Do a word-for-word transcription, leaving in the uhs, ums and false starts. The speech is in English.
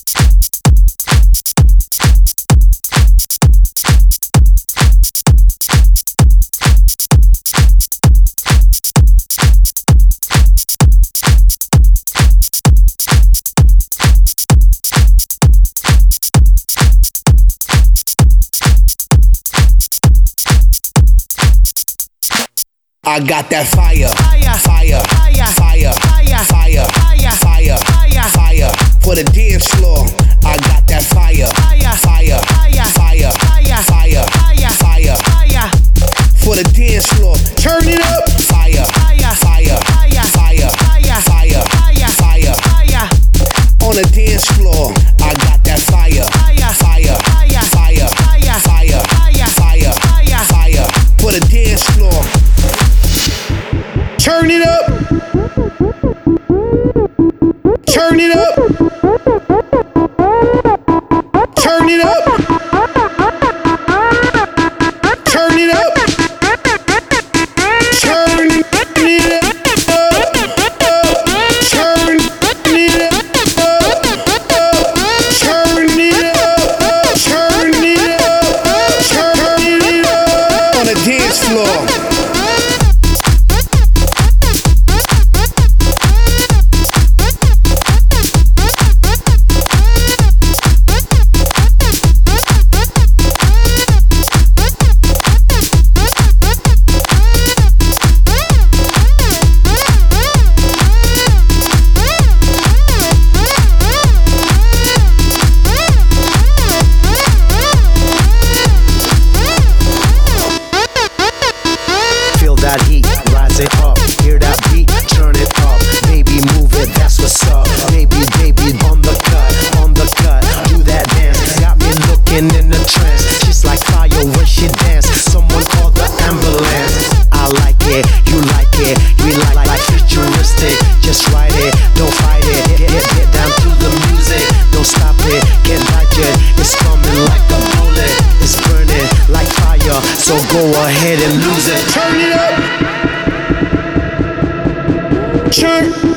I got that fire, fire, fire, fire, fire, fire, fire, fire, fire, fire for the dance floor. I got that fire, fire, fire, fire, fire, fire, fire, fire, fire for the dance floor. Turn it up, fire, fire, fire, fire, fire, fire, fire, fire, fire, fire on the dance floor. I got that fire, fire, fire, fire, fire, fire, fire, fire, fire, fire for the dance floor. Turn it up. Turn it up. Turn it up. Turn it up. Turn it up. Turn it up. Turn it up. Turn it up. Turn it up on the dance floor. That heat, rise it up, hear that beat, turn it up, baby move it, that's what's up, baby, baby, on the cut, on the cut, do that dance, got me looking in a trance, she's like fire when she dance, someone call the ambulance, I like it, you like it, we like, like futuristic, just ride it, don't fight it, get, get, get down to the music, don't stop it, can't dodge it, it's coming like a bullet, it's burning like fire, so go ahead and lose it. Turn it up. Turn